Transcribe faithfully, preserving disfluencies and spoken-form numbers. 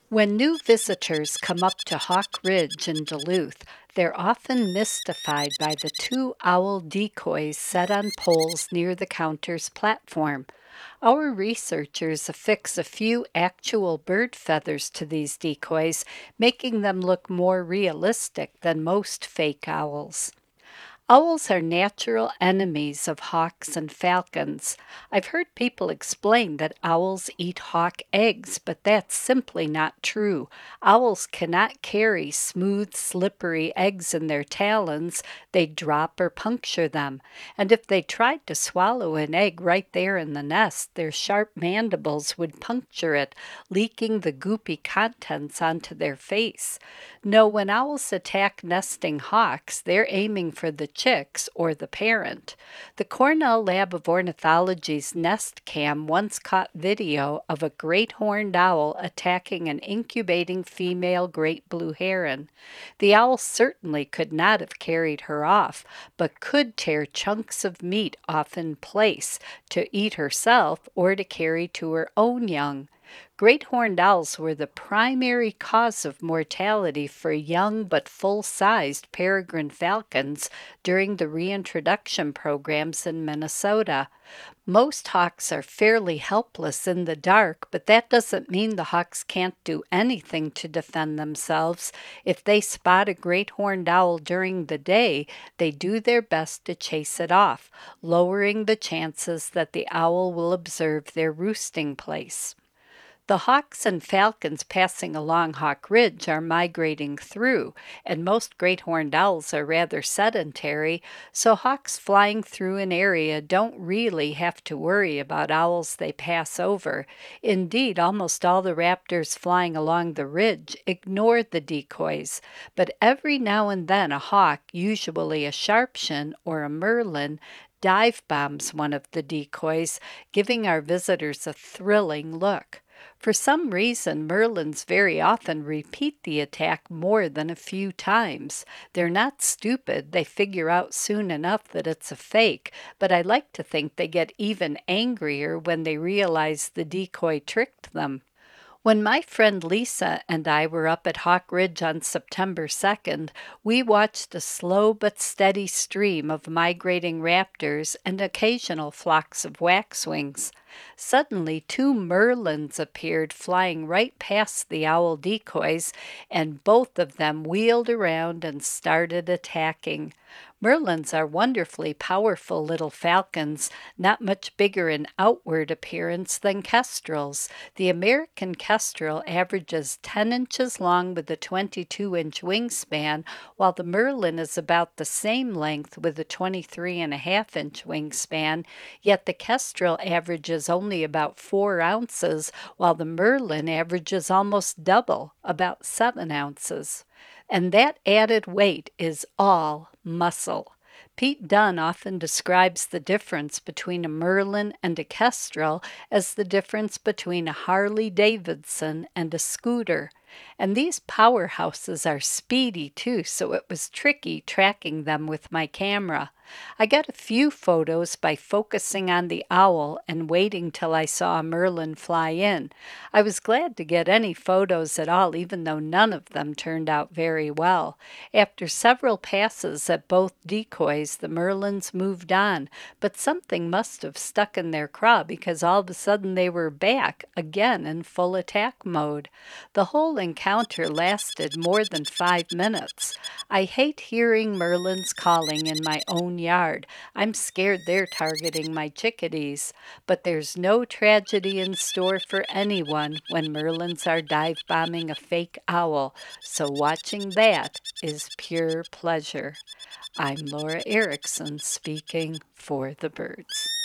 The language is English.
When new visitors come up to Hawk Ridge in Duluth, they're often mystified by the two owl decoys set on poles near the counter's platform. Our researchers affix a few actual bird feathers to these decoys, making them look more realistic than most fake owls. Owls are natural enemies of hawks and falcons. I've heard people explain that owls eat hawk eggs, but that's simply not true. Owls cannot carry smooth, slippery eggs in their talons. They drop or puncture them. And if they tried to swallow an egg right there in the nest, their sharp mandibles would puncture it, leaking the goopy contents onto their face. No, when owls attack nesting hawks, they're aiming for the chicks or the parent. The Cornell Lab of Ornithology's Nest Cam once caught video of a great horned owl attacking an incubating female great blue heron. The owl certainly could not have carried her off, but could tear chunks of meat off in place to eat herself or to carry to her own young. Great horned owls were the primary cause of mortality for young but full-sized peregrine falcons during the reintroduction programs in Minnesota. Most hawks are fairly helpless in the dark, but that doesn't mean the hawks can't do anything to defend themselves. If they spot a great horned owl during the day, they do their best to chase it off, lowering the chances that the owl will observe their roosting place. The hawks and falcons passing along Hawk Ridge are migrating through, and most great horned owls are rather sedentary, so hawks flying through an area don't really have to worry about owls they pass over. Indeed, almost all the raptors flying along the ridge ignore the decoys, but every now and then a hawk, usually a sharpshin or a merlin, dive bombs one of the decoys, giving our visitors a thrilling look. For some reason, merlins very often repeat the attack more than a few times. They're not stupid, they figure out soon enough that it's a fake, but I like to think they get even angrier when they realize the decoy tricked them. When my friend Lisa and I were up at Hawk Ridge on September second, we watched a slow but steady stream of migrating raptors and occasional flocks of waxwings. Suddenly, two merlins appeared flying right past the owl decoys, and both of them wheeled around and started attacking. Merlins are wonderfully powerful little falcons, not much bigger in outward appearance than kestrels. The American kestrel averages ten inches long with a twenty-two inch wingspan, while the merlin is about the same length with a twenty-three and a half inch wingspan, yet the kestrel averages only about four ounces, while the merlin averages almost double, about seven ounces. And that added weight is all muscle. Pete Dunn often describes the difference between a merlin and a kestrel as the difference between a Harley Davidson and a scooter. And these powerhouses are speedy too, so it was tricky tracking them with my camera. I got a few photos by focusing on the owl and waiting till I saw a merlin fly in. I was glad to get any photos at all, even though none of them turned out very well. After several passes at both decoys, the merlins moved on, but something must have stuck in their craw because all of a sudden they were back, again in full attack mode. The whole encounter lasted more than five minutes. I hate hearing merlins calling in my own yard. I'm scared they're targeting my chickadees. But there's no tragedy in store for anyone when merlins are dive bombing a fake owl, so watching that is pure pleasure. I'm Laura Erickson speaking for the birds.